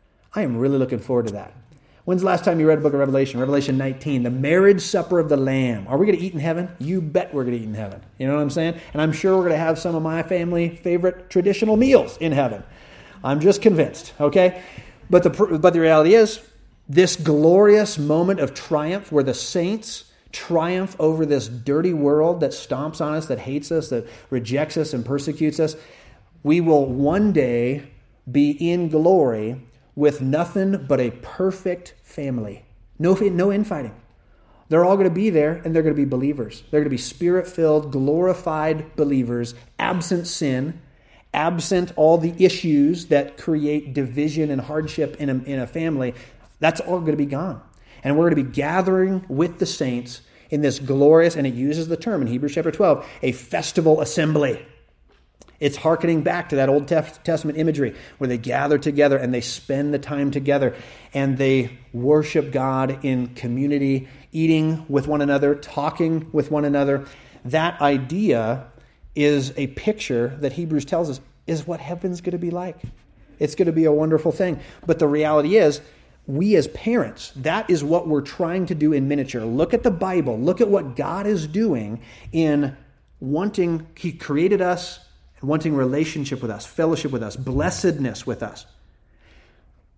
I am really looking forward to that. When's the last time you read the book of Revelation? Revelation nineteen, the marriage supper of the Lamb. Are we going to eat in heaven? You bet we're going to eat in heaven. You know what I'm saying? And I'm sure we're going to have some of my family favorite traditional meals in heaven. I'm just convinced, okay? But the but the reality is, this glorious moment of triumph where the saints triumph over this dirty world that stomps on us, that hates us, that rejects us and persecutes us, we will one day be in glory with nothing but a perfect family. No, no infighting. They're all going to be there, and they're going to be believers. They're going to be spirit-filled, glorified believers, absent sin, absent all the issues that create division and hardship in a, in a family. That's all going to be gone. And we're going to be gathering with the saints in this glorious, and it uses the term in Hebrews chapter twelve, a festival assembly. It's hearkening back to that Old Testament imagery where they gather together and they spend the time together and they worship God in community, eating with one another, talking with one another. That idea is a picture that Hebrews tells us is what heaven's going to be like. It's going to be a wonderful thing. But the reality is, we as parents, that is what we're trying to do in miniature. Look at the Bible. Look at what God is doing in wanting, He created us, wanting relationship with us, fellowship with us, blessedness with us.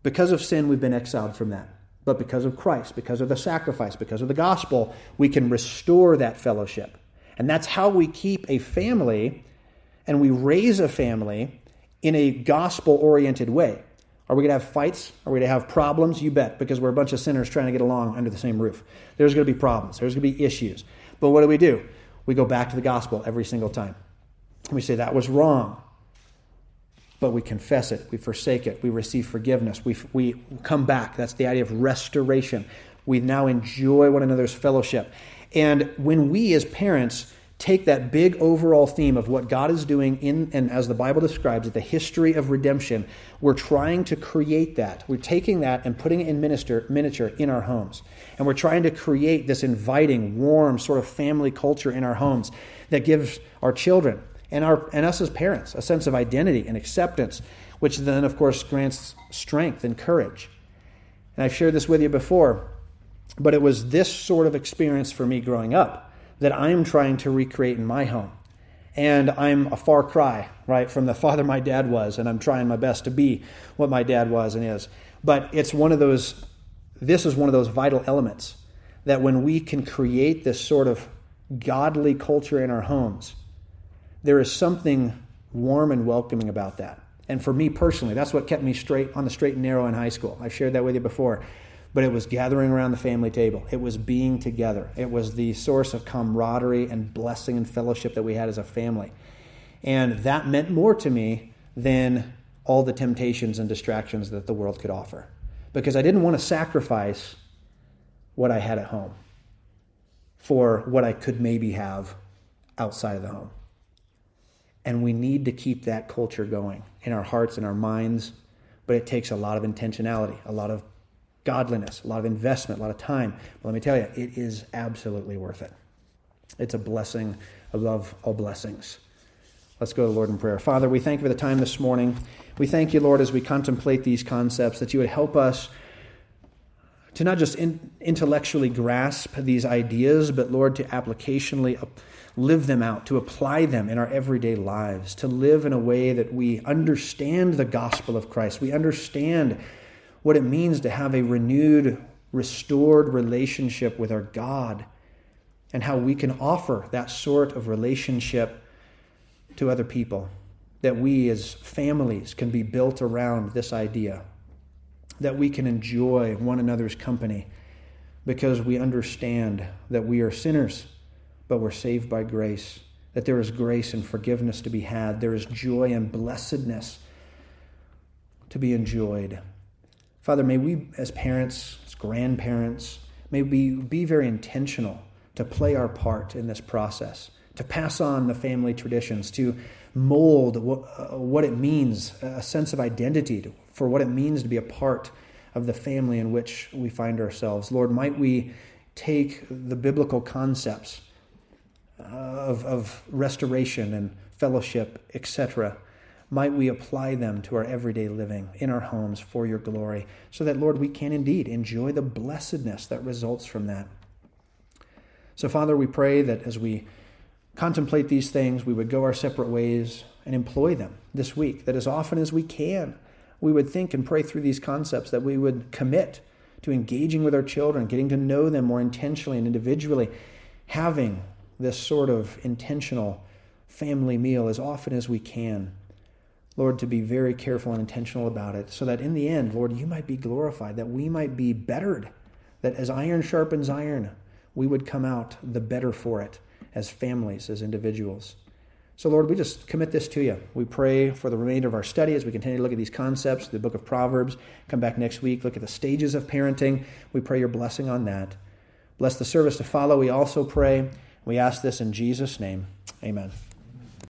Because of sin, we've been exiled from that. But because of Christ, because of the sacrifice, because of the gospel, we can restore that fellowship. And that's how we keep a family and we raise a family in a gospel-oriented way. Are we going to have fights? Are we going to have problems? You bet, because we're a bunch of sinners trying to get along under the same roof. There's going to be problems. There's going to be issues. But what do we do? We go back to the gospel every single time. We say that was wrong. But we confess it, we forsake it, we receive forgiveness, we we come back. That's the idea of restoration. We now enjoy one another's fellowship. And when we as parents take that big overall theme of what God is doing in, and as the Bible describes it, the history of redemption, we're trying to create that. We're taking that and putting it in minister, miniature in our homes. And we're trying to create this inviting, warm sort of family culture in our homes that gives our children and our and us as parents a sense of identity and acceptance, which then, of course, grants strength and courage. And I've shared this with you before, but it was this sort of experience for me growing up that I'm trying to recreate in my home. And I'm a far cry, right, from the father my dad was, and I'm trying my best to be what my dad was and is. But it's one of those, this is one of those vital elements that when we can create this sort of godly culture in our homes, there is something warm and welcoming about that. And for me personally, that's what kept me straight on the straight and narrow in high school. I've shared that with you before. But it was gathering around the family table. It was being together. It was the source of camaraderie and blessing and fellowship that we had as a family. And that meant more to me than all the temptations and distractions that the world could offer. Because I didn't want to sacrifice what I had at home for what I could maybe have outside of the home. And we need to keep that culture going in our hearts and our minds. But it takes a lot of intentionality, a lot of godliness, a lot of investment, a lot of time. But let me tell you, it is absolutely worth it. It's a blessing above all blessings. Let's go to the Lord in prayer. Father, we thank you for the time this morning. We thank you, Lord, as we contemplate these concepts, that you would help us to not just in, intellectually grasp these ideas, but, Lord, to applicationally live them out, to apply them in our everyday lives, to live in a way that we understand the gospel of Christ. We understand what it means to have a renewed, restored relationship with our God, and how we can offer that sort of relationship to other people, that we as families can be built around this idea, that we can enjoy one another's company because we understand that we are sinners, but we're saved by grace, that there is grace and forgiveness to be had, there is joy and blessedness to be enjoyed. Father, may we as parents, as grandparents, may we be very intentional to play our part in this process, to pass on the family traditions, to mold what, uh, what it means, a sense of identity to, for what it means to be a part of the family in which we find ourselves. Lord, might we take the biblical concepts of, of restoration and fellowship, et cetera, might we apply them to our everyday living in our homes for your glory, so that, Lord, we can indeed enjoy the blessedness that results from that. So, Father, we pray that as we contemplate these things, we would go our separate ways and employ them this week, that as often as we can, we would think and pray through these concepts, that we would commit to engaging with our children, getting to know them more intentionally and individually, having this sort of intentional family meal as often as we can. Lord, to be very careful and intentional about it, so that in the end, Lord, you might be glorified, that we might be bettered, that as iron sharpens iron, we would come out the better for it as families, as individuals. So, Lord, we just commit this to you. We pray for the remainder of our study as we continue to look at these concepts, the book of Proverbs. Come back next week, look at the stages of parenting. We pray your blessing on that. Bless the service to follow. We also pray. We ask this in Jesus' name. Amen.